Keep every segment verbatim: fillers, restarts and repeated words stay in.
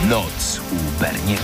Noc u Berniego.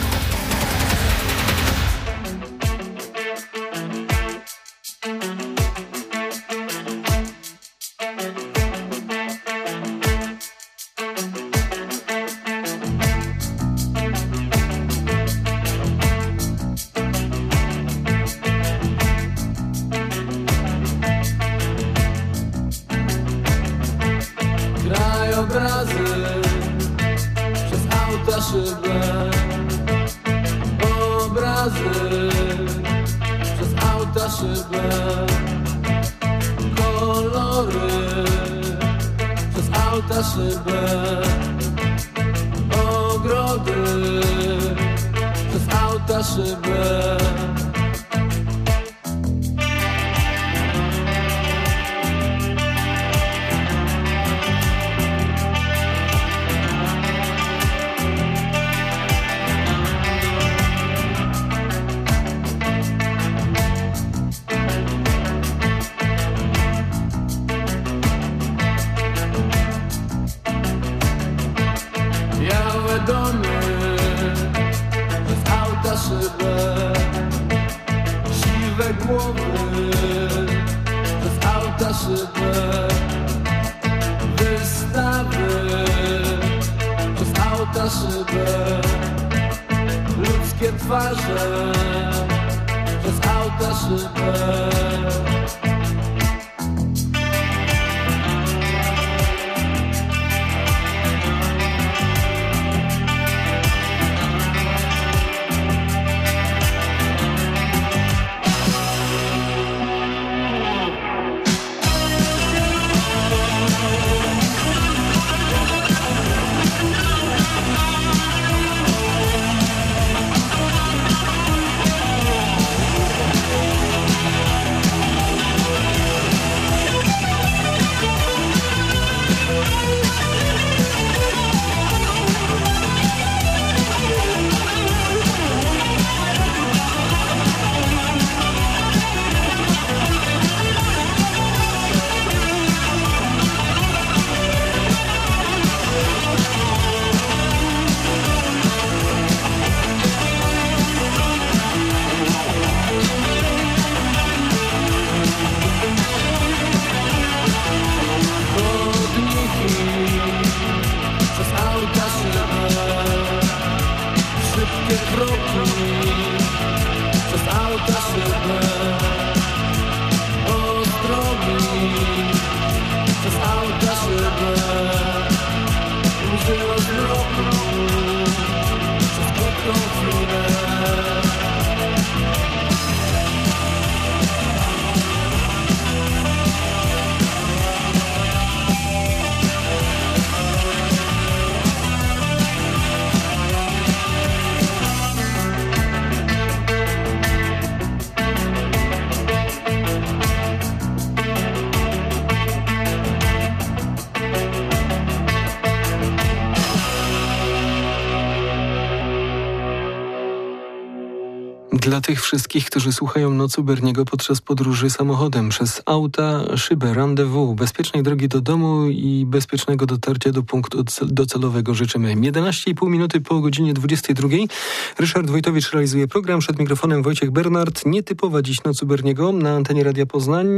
Dla tych wszystkich, którzy słuchają Nocy Berniego podczas podróży samochodem, przez auta, szybę, rendezvous, bezpiecznej drogi do domu i bezpiecznego dotarcia do punktu docelowego życzymy. jedenaście i pół minuty po godzinie dwudziestej drugiej. Ryszard Wojtowicz realizuje program. Przed mikrofonem Wojciech Bernard. Nietypowa dziś Noc u Berniego na antenie Radia Poznań.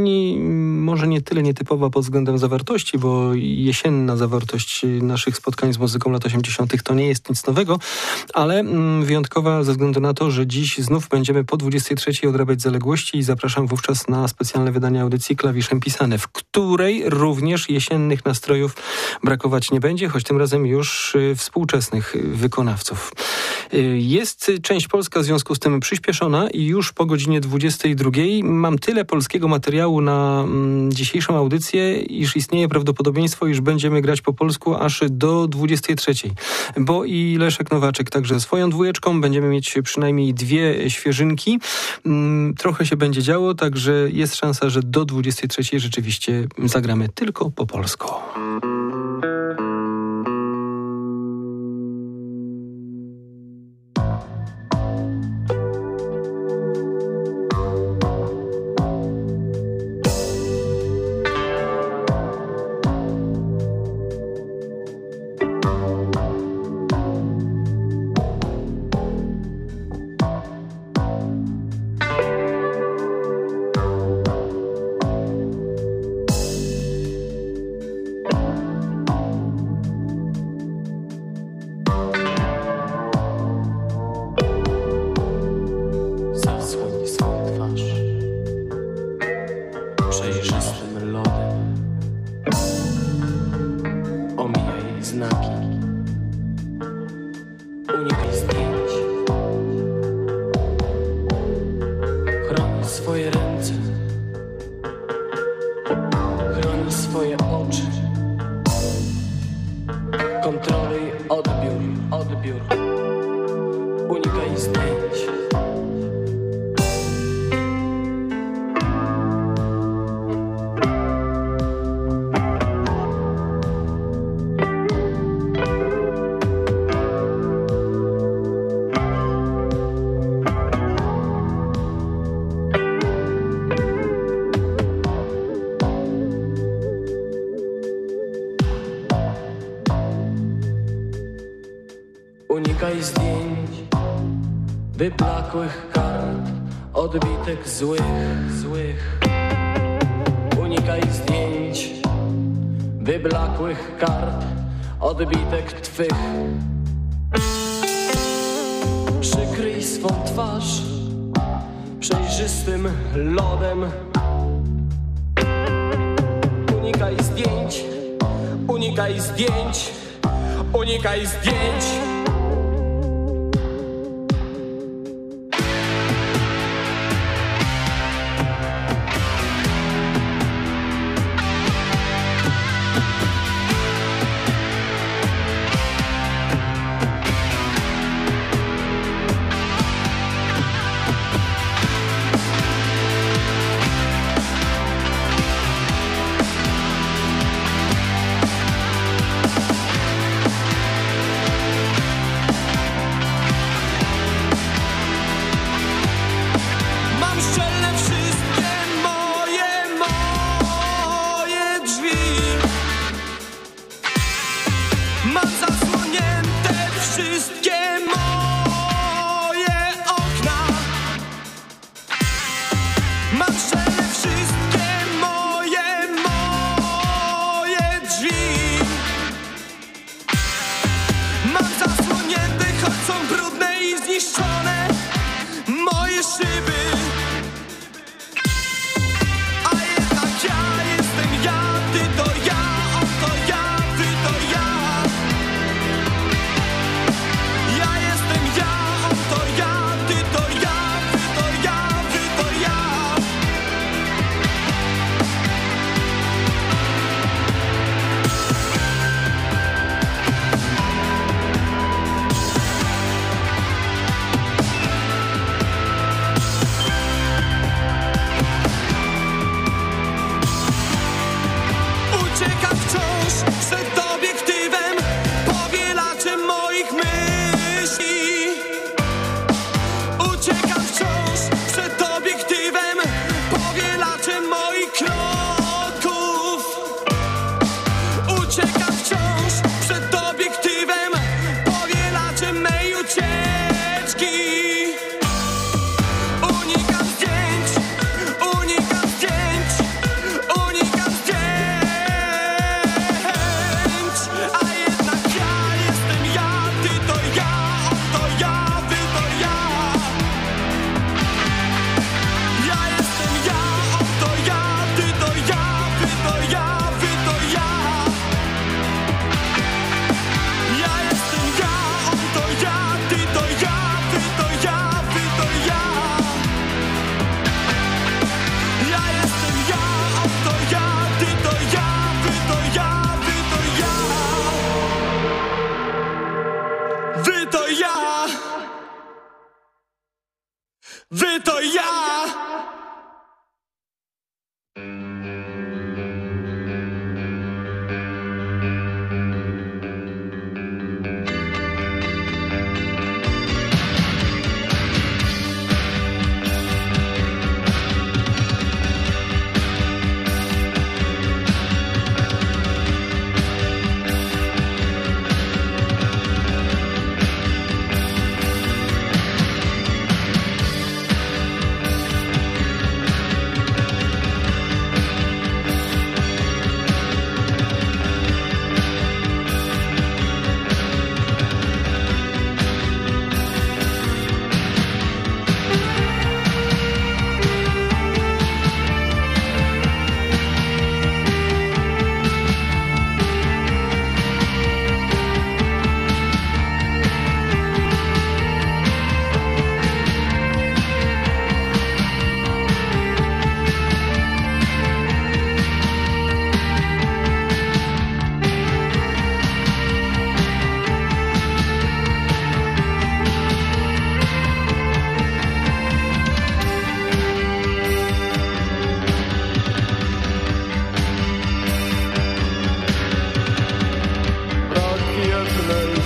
Może nie tyle nietypowa pod względem zawartości, bo jesienna zawartość naszych spotkań z muzyką lat osiemdziesiątych to nie jest nic nowego, ale wyjątkowa ze względu na to, że dziś znów będziemy po dwudziestej trzeciej odrabiać zaległości i zapraszam wówczas na specjalne wydanie audycji Klawiszem Pisane, w której również jesiennych nastrojów brakować nie będzie, choć tym razem już współczesnych wykonawców. Jest część polska w związku z tym przyspieszona i już po godzinie dwudziestej drugiej mam tyle polskiego materiału na mm, dzisiejszą audycję, iż istnieje prawdopodobieństwo, iż będziemy grać po polsku aż do dwudziestej trzeciej. Bo i Leszek Nowaczek także swoją dwójeczką, będziemy mieć przynajmniej dwie świeżynki. Mm, trochę się będzie działo, także jest szansa, że do dwudziestej trzeciej rzeczywiście zagramy tylko po polsku. znaki. Unikaj zdjęć. Chroni swoje ręce. Chroni swoje oczy. Kontroluj odbiór, odbiór. Unikaj zdjęć. Unikaj zdjęć, wyblakłych kart, odbitek złych, złych. Unikaj zdjęć, wyblakłych kart, odbitek twych. Przykryj swą twarz przejrzystym lodem. Unikaj zdjęć, unikaj zdjęć, unikaj zdjęć.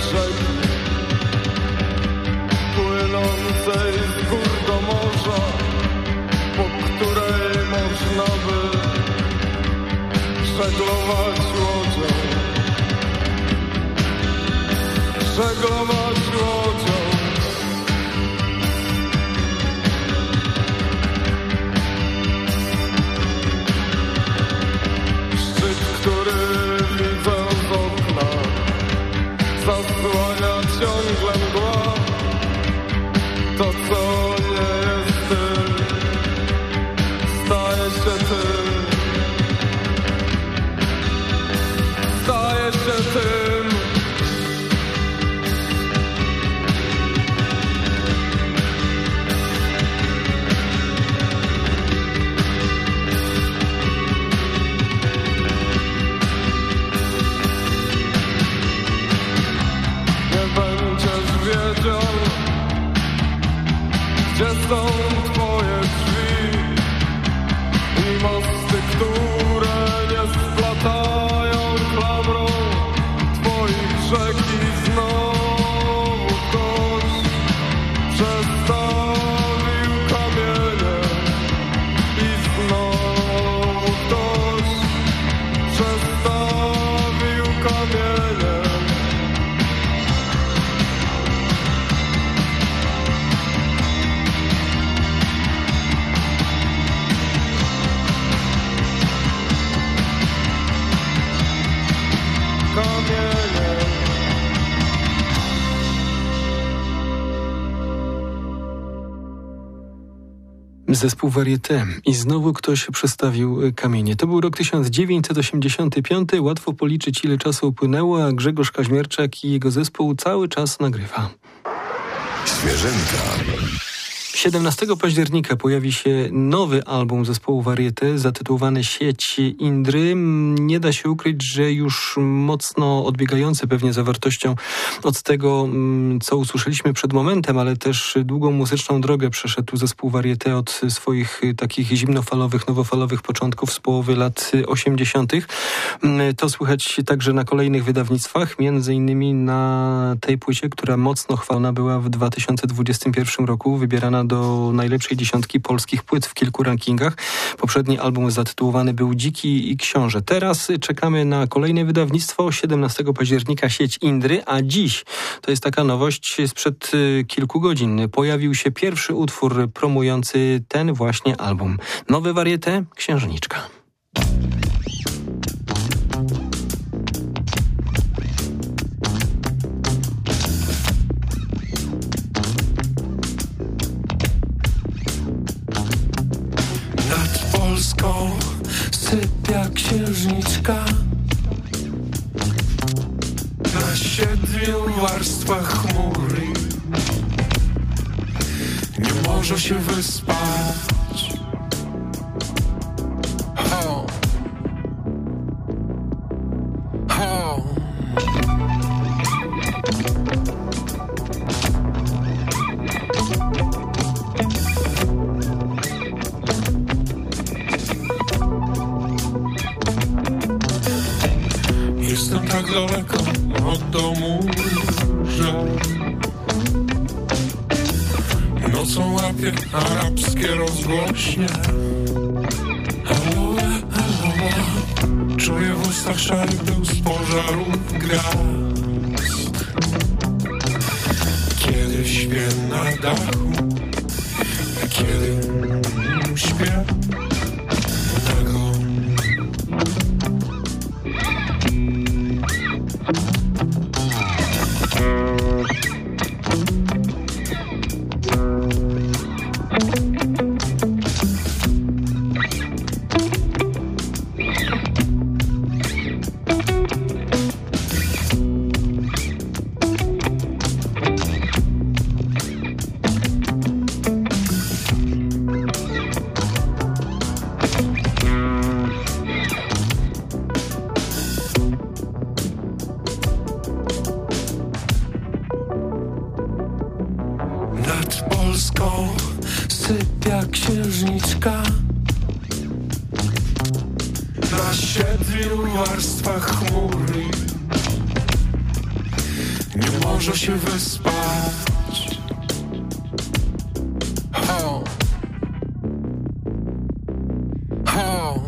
rzeki płynącej z gór do morza, po której można by żeglować łodzią, żeglować łodzią. Szczyt, który widzę z okna, zasłania ciągle mgła. To, co nie jest tym, staje się tym, staje się tym. Nie będziesz wiedział, gdzie są twoje drzwi i mosty, które nie splatają klamrą twoich rzek. I znowu ktoś przestawił kamienie i znowu ktoś przestawił kamienie. Zespół Varieté i znowu ktoś przestawił kamienie. To był rok tysiąc dziewięćset osiemdziesiąty piąty. Łatwo policzyć, ile czasu upłynęło, a Grzegorz Kaźmierczak i jego zespół cały czas nagrywa. Świeżynka. siedemnastego października pojawi się nowy album zespołu Varieté zatytułowany Sieć Indry. Nie da się ukryć, że już mocno odbiegający pewnie zawartością od tego, co usłyszeliśmy przed momentem, ale też długą muzyczną drogę przeszedł zespół Varieté od swoich takich zimnofalowych, nowofalowych początków z połowy lat osiemdziesiątych. To słychać także na kolejnych wydawnictwach, między innymi na tej płycie, która mocno chwalona była w dwa tysiące dwudziestym pierwszym roku, wybierana do najlepszej dziesiątki polskich płyt w kilku rankingach. Poprzedni album zatytułowany był Dziki i Książę. Teraz czekamy na kolejne wydawnictwo, siedemnastego października Sieć Indry, a dziś to jest taka nowość sprzed kilku godzin. Pojawił się pierwszy utwór promujący ten właśnie album. Nowe Varieté, Księżniczka. Polską sypia księżniczka na siedmiu warstwach chmury. Nie może się wyspać. Ho, ho. Jestem tak daleko od domu, że nocą łapię arabskie rozgłośnie. Halo, halo, czuję w ustach szary pył z pożarów gwiazd. Kiedy śpię na dachu, kiedy śpię nago. Polską sypia księżniczka na siedmiu warstwach chmury. nie może się wyspać. Ho, ho.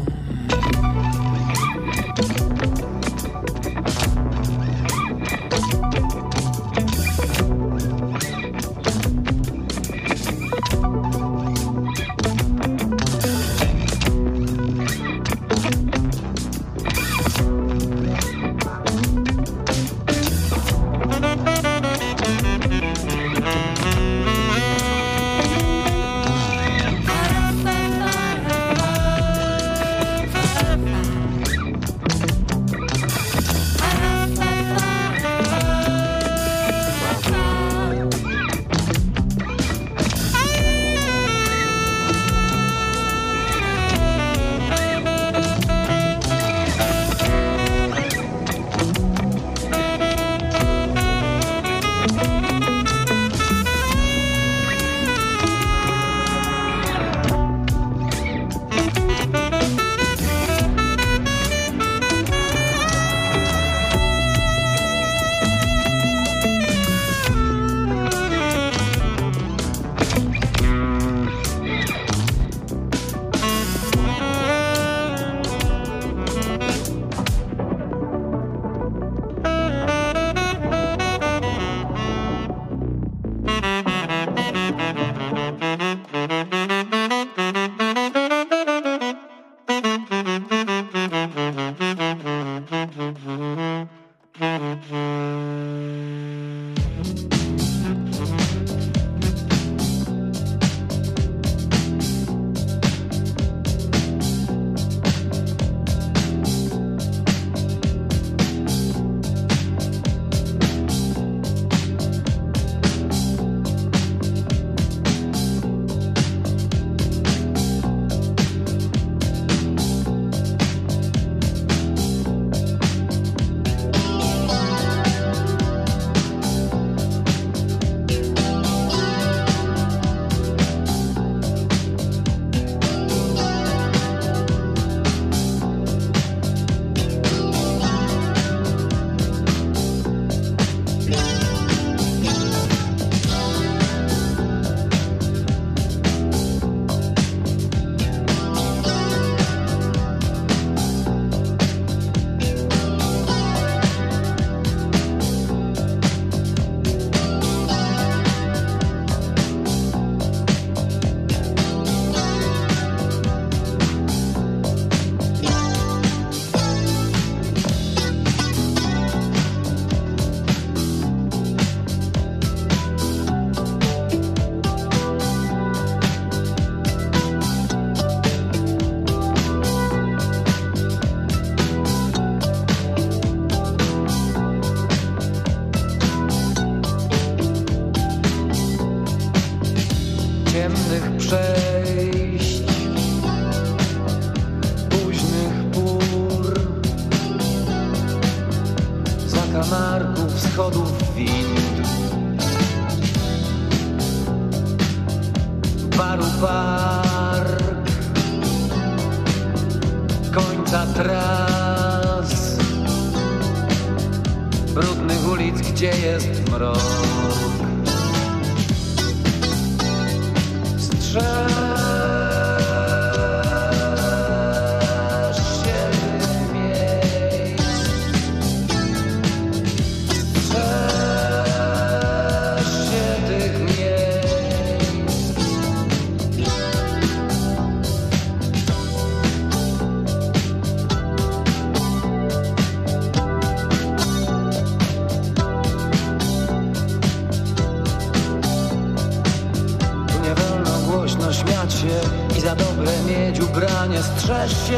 Strzeż się,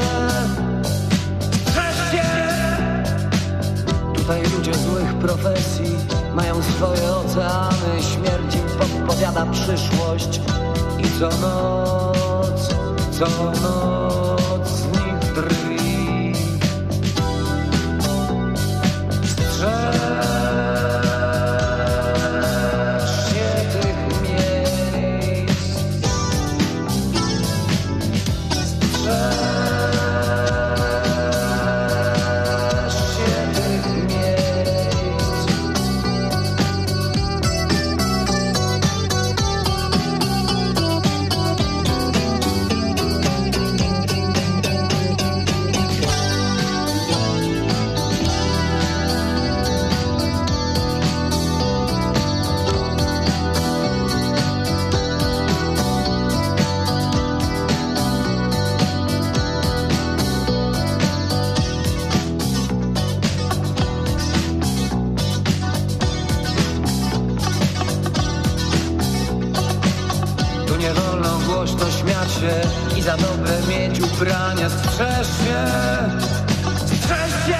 strzeż się. Tutaj ludzie złych profesji mają swoje oceany. Śmierć im podpowiada przyszłość i co noc, co noc z nich drwi. Strzeż się tych miejsc. Strzeż się tych miejsc. się i za dobre mieć ubrania. Strzeż się, strzeż się.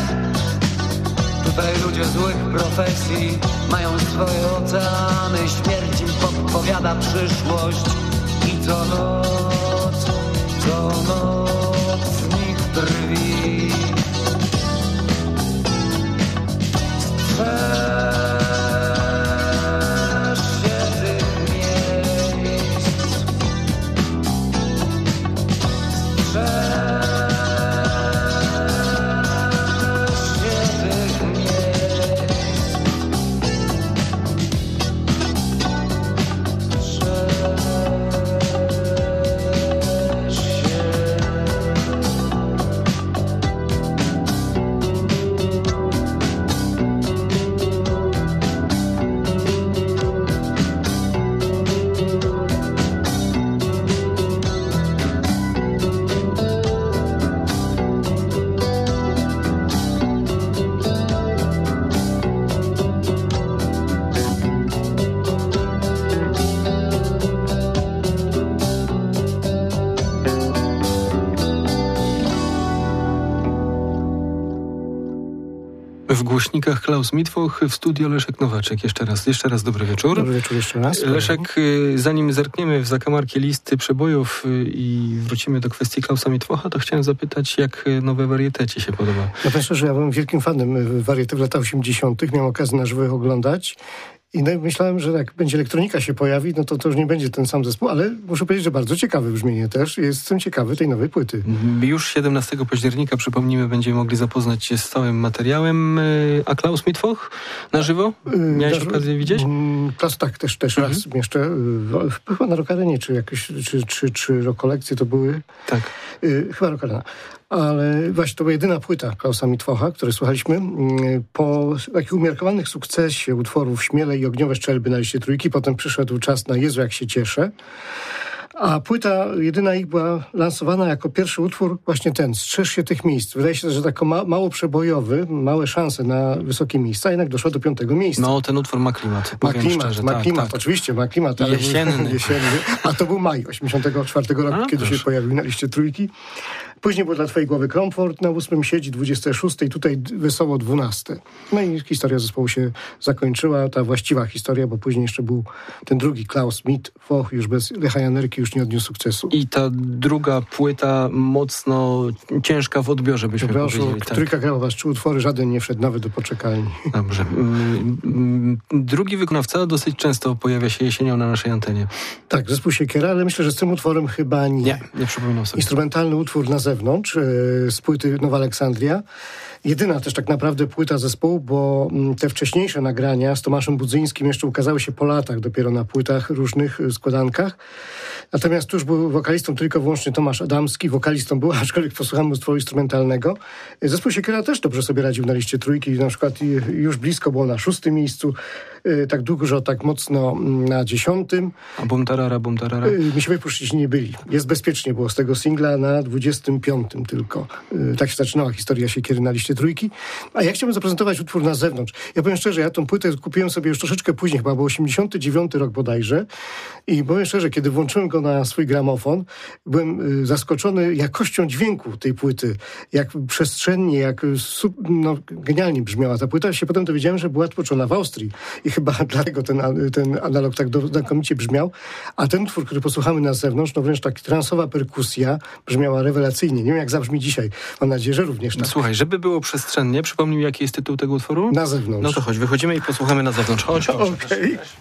Tutaj ludzie złych profesji mają swoje oceany. Śmierć im podpowiada przyszłość i co noc, co noc z nich drwi. Strzeż się tych miejsc. Strzeż W głośnikach Klaus Mittwoch, w studio Leszek Nowaczek. Jeszcze raz, jeszcze raz dobry wieczór. Dobry wieczór jeszcze raz. Leszek, zanim zerkniemy w zakamarki listy przebojów i wrócimy do kwestii Klausa Mittwocha, to chciałem zapytać, jak nowe Varieté ci się podoba? Ja myślę, że ja byłem wielkim fanem Varieté w latach osiemdziesiątych. Miałem okazję na żywo ich oglądać. I no, myślałem, że jak będzie elektronika się pojawi, no to to już nie będzie ten sam zespół, ale muszę powiedzieć, że bardzo ciekawe brzmienie też. Jestem ciekawy tej nowej płyty. Już siedemnastego października, przypomnijmy, będziemy mogli zapoznać się z całym materiałem. A Klaus Mittwoch na żywo? Miałeś na, okazję widzieć? Klaus, tak, też, też mhm. raz jeszcze. Chyba na Rock Arenie, czy jakieś, czy, czy, czy rekolekcje to były. Tak. Chyba Rock Arena. Ale właśnie to była jedyna płyta Klausa Mittwocha, której słuchaliśmy. Po takich umiarkowanych sukcesie utworów Śmiele i Ogniowe Szczelby na liście trójki, potem przyszedł czas na Jezu, jak się cieszę. A płyta jedyna ich była lansowana jako pierwszy utwór właśnie ten, Strzeż się tych miejsc. Wydaje się, że tak ma, mało przebojowy, małe szanse na wysokie miejsca, jednak doszło do piątego miejsca. No, ten utwór ma klimat. Ma klimat, szczerze, ma tak, klimat, tak. oczywiście ma klimat. Ale jesienny. jesienny. A to był maj osiemdziesiątego czwartego roku, A, kiedy proszę. się pojawił na liście trójki. Później był Dla twojej głowy komfort, na ósmym siedzi dwudzieste szóste i tutaj Wesoło dwunaste. No i historia zespołu się zakończyła, ta właściwa historia, bo później jeszcze był ten drugi Klaus Mittwoch, już bez Lecha Janerki, już nie odniósł sukcesu. I ta druga płyta mocno ciężka w odbiorze, byśmy Odbiorzu, powiedzieli. Tak. Trójka grała was trzy utwory, żaden nie wszedł nawet do poczekalni. Dobrze. Drugi wykonawca dosyć często pojawia się jesienią na naszej antenie. Tak, zespół Siekiera, ale myślę, że z tym utworem chyba nie. Nie, nie przypominam sobie. Instrumentalny utwór na zewnątrz, z płyty Nowa Aleksandria. Jedyna też tak naprawdę płyta zespołu, bo te wcześniejsze nagrania z Tomaszem Budzyńskim jeszcze ukazały się po latach, dopiero na płytach, różnych składankach. Natomiast tu już był wokalistą tylko wyłącznie Tomasz Adamski, wokalistą był, aczkolwiek posłuchamy utworu instrumentalnego. Zespół Siekiera też dobrze sobie radził na liście trójki, na przykład już blisko było na szóstym miejscu, tak dużo, tak mocno na dziesiątym. A bum tarara, bum tarara. Mi się wypuścić nie byli. Jest bezpiecznie było z tego singla na dwudziestym piątym tylko. Tak się zaczynała historia Siekiery na liście trójki. A ja chciałbym zaprezentować utwór na zewnątrz. Ja powiem szczerze, ja tą płytę kupiłem sobie już troszeczkę później, chyba był osiemdziesiąty dziewiąty rok bodajże. I powiem szczerze, kiedy włączyłem go na swój gramofon, byłem zaskoczony jakością dźwięku tej płyty. Jak przestrzennie, jak no, genialnie brzmiała ta płyta. Się potem dowiedziałem, że była tworzona w Austrii. I chyba dlatego ten, ten analog tak znakomicie brzmiał. A ten utwór, który posłuchamy na zewnątrz, no wręcz tak transowa perkusja brzmiała rewelacyjnie. Nie wiem, jak zabrzmi dzisiaj. Mam nadzieję, że również tak. Słuchaj, żeby było przestrzennie, przypomnij, jaki jest tytuł tego utworu? Na zewnątrz. No to chodź, wychodzimy i posłuchamy na zewnątrz. Chodź, chodź. Okej. Okay.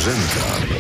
Zwierzęta.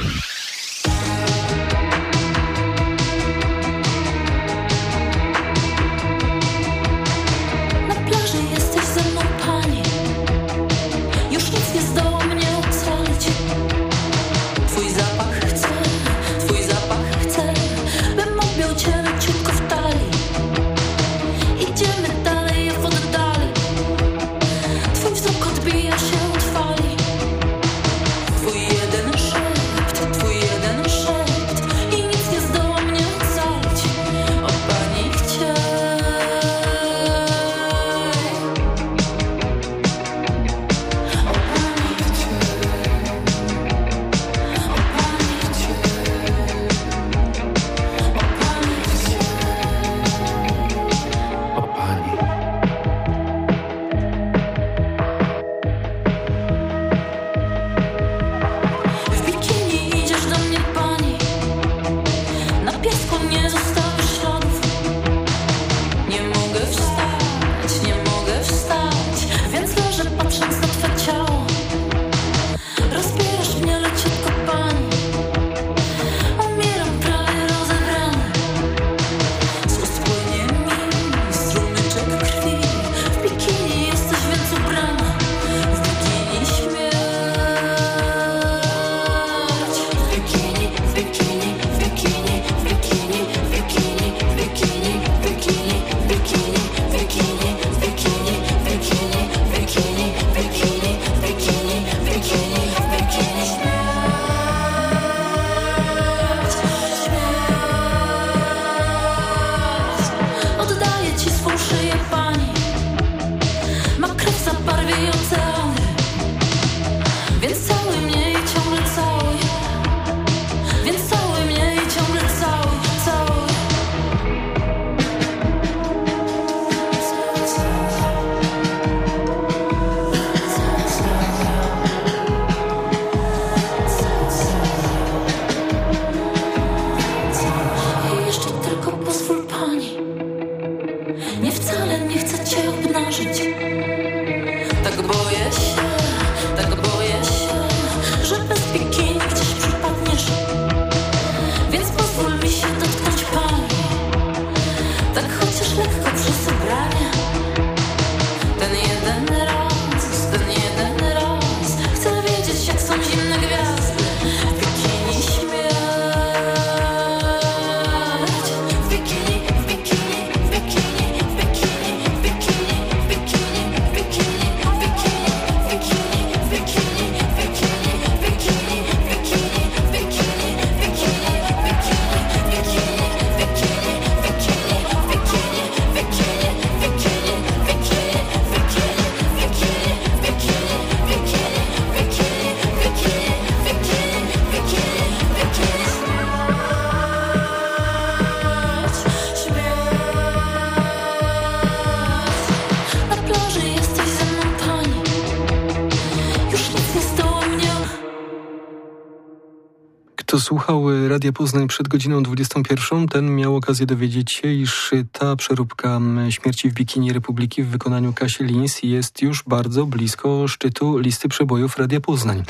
Kto słuchał Radia Poznań przed godziną dwudziestą pierwszą, ten miał okazję dowiedzieć się, iż ta przeróbka Śmierci w bikini Republiki w wykonaniu Kasi Lins jest już bardzo blisko szczytu listy przebojów Radia Poznań.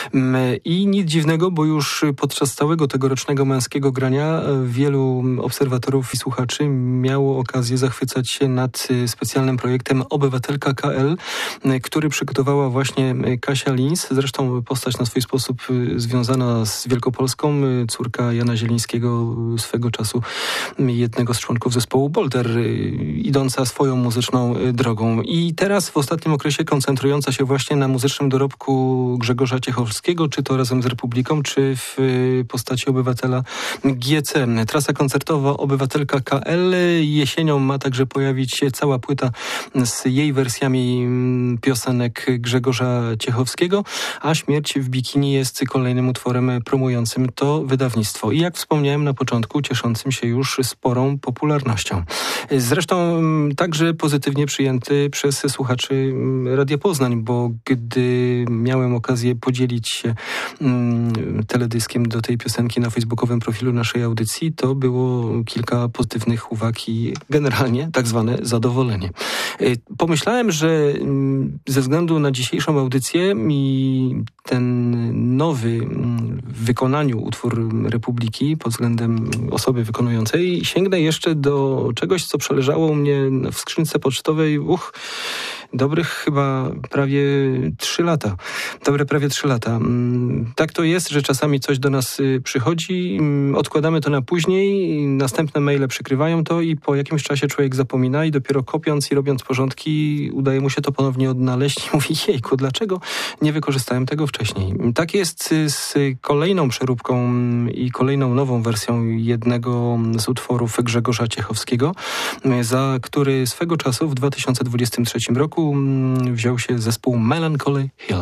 I nic dziwnego, bo już podczas całego tegorocznego męskiego grania wielu obserwatorów i słuchaczy miało okazję zachwycać się nad specjalnym projektem Obywatelka K L, który przygotowała właśnie Kasia Lins, zresztą postać na swój sposób związana z Wielkopolską, córka Jana Zielińskiego, swego czasu jednego z członków zespołu Bolter, idąca swoją muzyczną drogą. I teraz w ostatnim okresie koncentrująca się właśnie na muzycznym dorobku Grzegorza Ciechowskiego, czy to razem z Republiką, czy w postaci obywatela G C. Trasa koncertowa Obywatelka K L. Jesienią ma także pojawić się cała płyta z jej wersjami piosenek Grzegorza Ciechowskiego, a Śmierć w bikini jest kolejnym utworem promującym to wydawnictwo. I jak wspomniałem na początku, cieszącym się już sporą popularnością. Zresztą także pozytywnie przyjęty przez słuchaczy Radia Poznań, bo gdy miałem okazję podzielić się teledyskiem do tej piosenki na facebookowym profilu naszej audycji, to było kilka pozytywnych uwag i generalnie tak zwane zadowolenie. Pomyślałem, że ze względu na dzisiejszą audycję i ten nowy w wykonaniu utwór Republiki pod względem osoby wykonującej sięgnę jeszcze do czegoś, co przeleżało u mnie w skrzynce pocztowej uch, dobrych chyba prawie trzy lata. Dobre prawie trzy lata. Tak to jest, że czasami coś do nas przychodzi, odkładamy to na później, następne maile przykrywają to i po jakimś czasie człowiek zapomina i dopiero kopiąc i robiąc porządki udaje mu się to ponownie odnaleźć i mówi, jejku, dlaczego nie wykorzystałem tego wcześniej? Tak jest z kolejną przeróbką i kolejną nową wersją jednego z utworów Grzegorza Ciechowskiego, za który swego czasu w dwa tysiące dwudziestym trzecim roku wziął się zespół Melancholy Hill.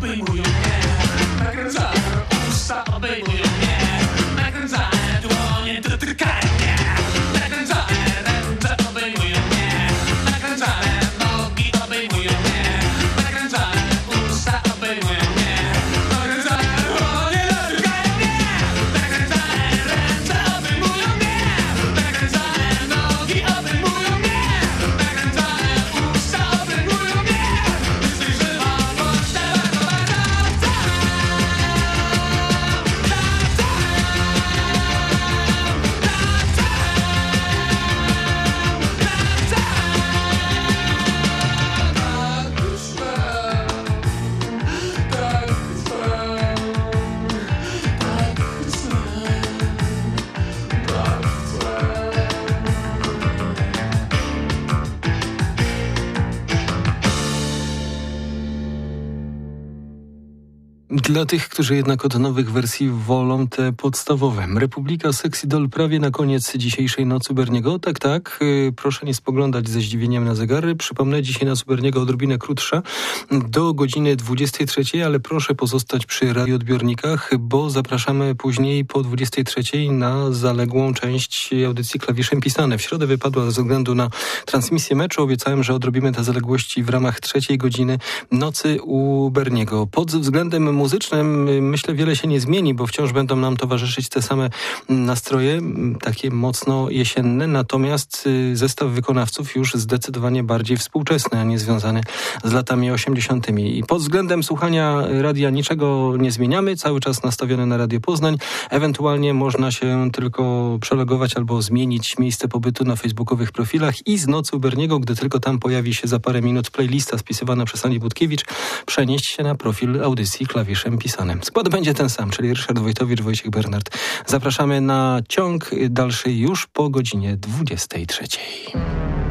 obejmują mnie, nakręcane usta obejmują mnie, nakręcane dłonie dotykają mnie, nakręcane ręce obejmują mnie, nakręcane nogi obejmują mnie, nakręcane usta obejmują mnie, nakręcane dłonie dotykają mnie, nakręcane ręce obejmują mnie, nakręcane nogi obejmują mnie, nakręcane usta obejmują mnie. Jesteś żywa, bądź tego Dla tych, którzy jednak od nowych wersji wolą te podstawowe. Republika Sexy Doll prawie na koniec dzisiejszej Nocy Berniego. Tak, tak. Yy, proszę nie spoglądać ze zdziwieniem na zegary. Przypomnę, dzisiaj Noc Berniego odrobinę krótsza do godziny dwudziestej trzeciej, ale proszę pozostać przy radioodbiornikach, bo zapraszamy później po dwudziestej trzeciej na zaległą część audycji Klawiszem Pisane. W środę wypadła ze względu na transmisję meczu. Obiecałem, że odrobimy te zaległości w ramach trzeciej godziny Nocy u Berniego. Pod względem muzycznym myślę wiele się nie zmieni, bo wciąż będą nam towarzyszyć te same nastroje, takie mocno jesienne, natomiast zestaw wykonawców już zdecydowanie bardziej współczesny, a nie związany z latami osiemdziesiątymi. I pod względem słuchania radia niczego nie zmieniamy, cały czas nastawione na Radio Poznań. Ewentualnie można się tylko przelogować albo zmienić miejsce pobytu na facebookowych profilach i z Nocy u Berniego, gdy tylko tam pojawi się za parę minut playlista spisywana przez Ani Budkiewicz, przenieść się na profil audycji Klawiszem Pisanym. Skład będzie ten sam, czyli Ryszard Wojtowicz, Wojciech Bernard. Zapraszamy na ciąg dalszy już po godzinie dwudziestej trzeciej.